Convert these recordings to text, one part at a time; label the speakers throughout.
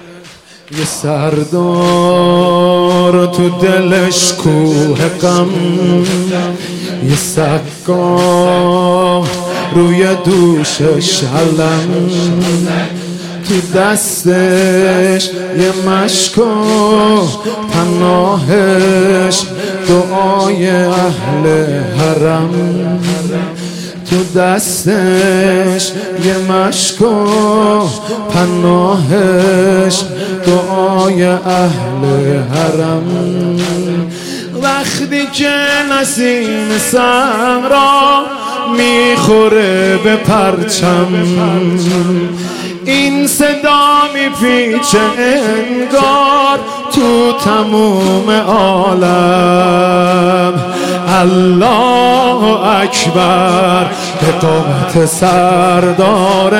Speaker 1: یه سردار تو دلش کوه غم، یه سقا روی دوشش علم، تو دستش یه مشک و پناهش دعای اهل حرم، تو دستش یه مشک و پناهش دعای اهل حرم. وقتی که نسیم صحرا میخوره به پرچم، این صدا میپیچه انگار تو تموم عالم. الله اکبر به قامت سردار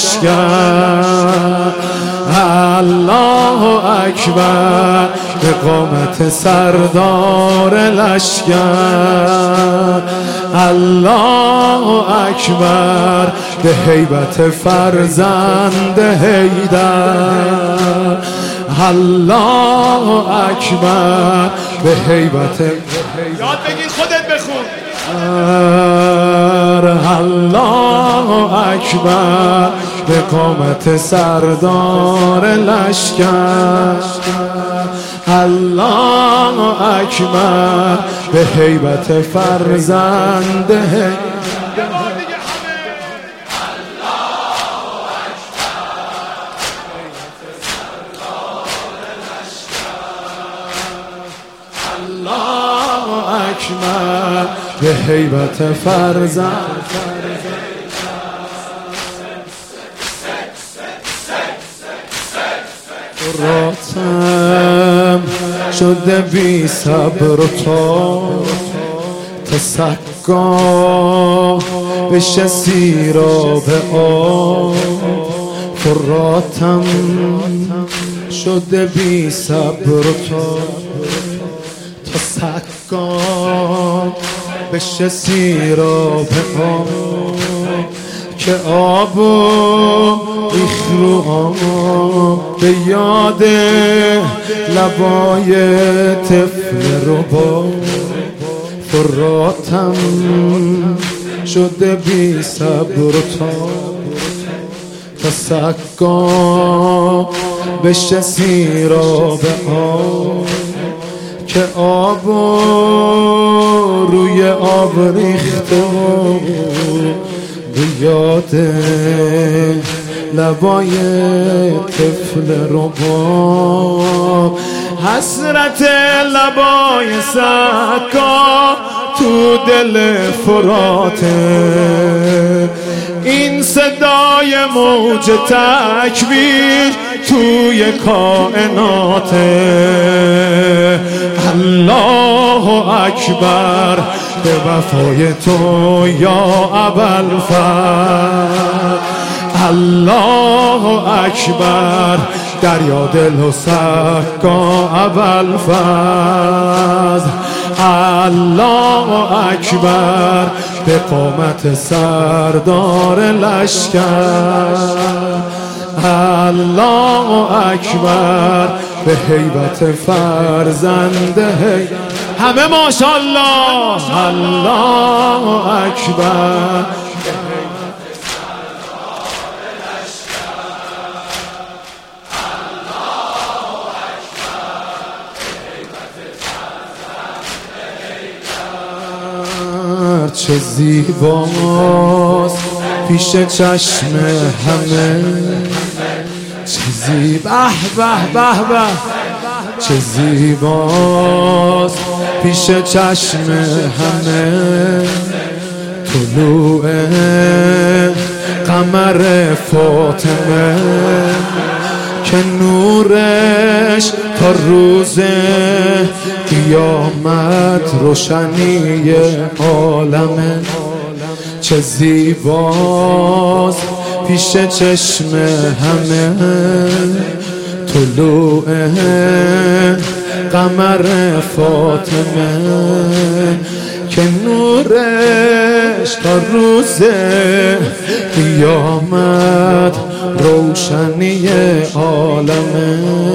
Speaker 1: لشکر، الله اکبر به قامت سردار لشکر، الله اکبر به هیبت فرزند حیدر، الله اکبر به هیبت.
Speaker 2: یاد بگیر خودت بخون.
Speaker 1: الله اکبر به قامت سردار لشکر، الله اکبر به هیبت فرزند الله اکبر به هیبت فرزند. راتم شده بی صبر و تا سقا بشه سیراب آب. فراتم شده بی صبر و تا سقا بشه سیراب آب، که آبو ریخ آب به یاد لبای طفل رباب. فراتم شده بی صبر و تا سقا بشه سیراب آب، که آبو روی آب ریخته به یاد لبای طفل رباب. حسرت لبای سقا تو دل فراته، این صدای موج تکبیر توی کائناته. الله اکبر به وفای تو یا ابوالفضل، الله اکبر دریا دل و سقا ابوالفضل، الله اکبر به قامت سردار لشکر، الله اکبر به هیبت فرزند همه ماشاءالله. الله اکبر چه زیباست پیش چشم همه، چه چه زیباست پیش چشم همه. طلوع قمر فاطمه که نورش تا روز قیامت روشنی عالمه. چه زیباست پیش چشم همه، طلوع قمر فاطمه که نورش تا روز قیامت روشنی عالمه.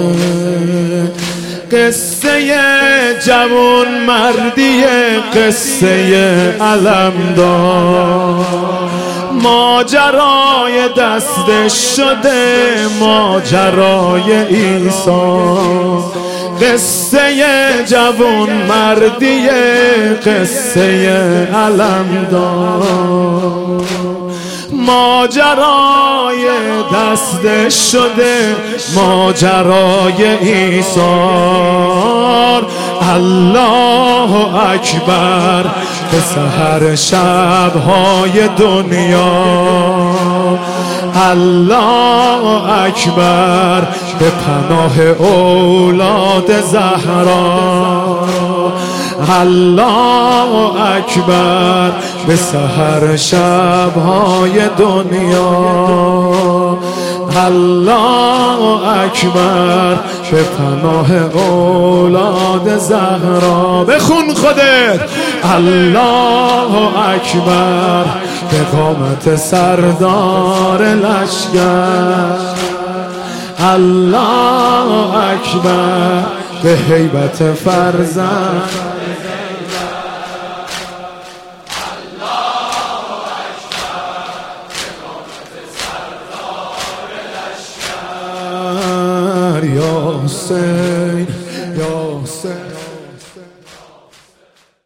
Speaker 1: قصه جوان مردی، قصه علمدار، ماجرای دستش شده ماجرای عیسی. قصه جوان مردی، قصه علمدار، ماجرای دستش شده ماجرای عیسی. الله اکبر به سحر شب‌های دنیا، الله اکبر به پناه اولاد زهرا، الله اکبر به سحر شب‌های دنیا، الله اکبر به پناه اولاد زهرا. بخون خودت الله اکبر به قامت سردار لشکر، الله اکبر به هیبت فرزند. یا حسین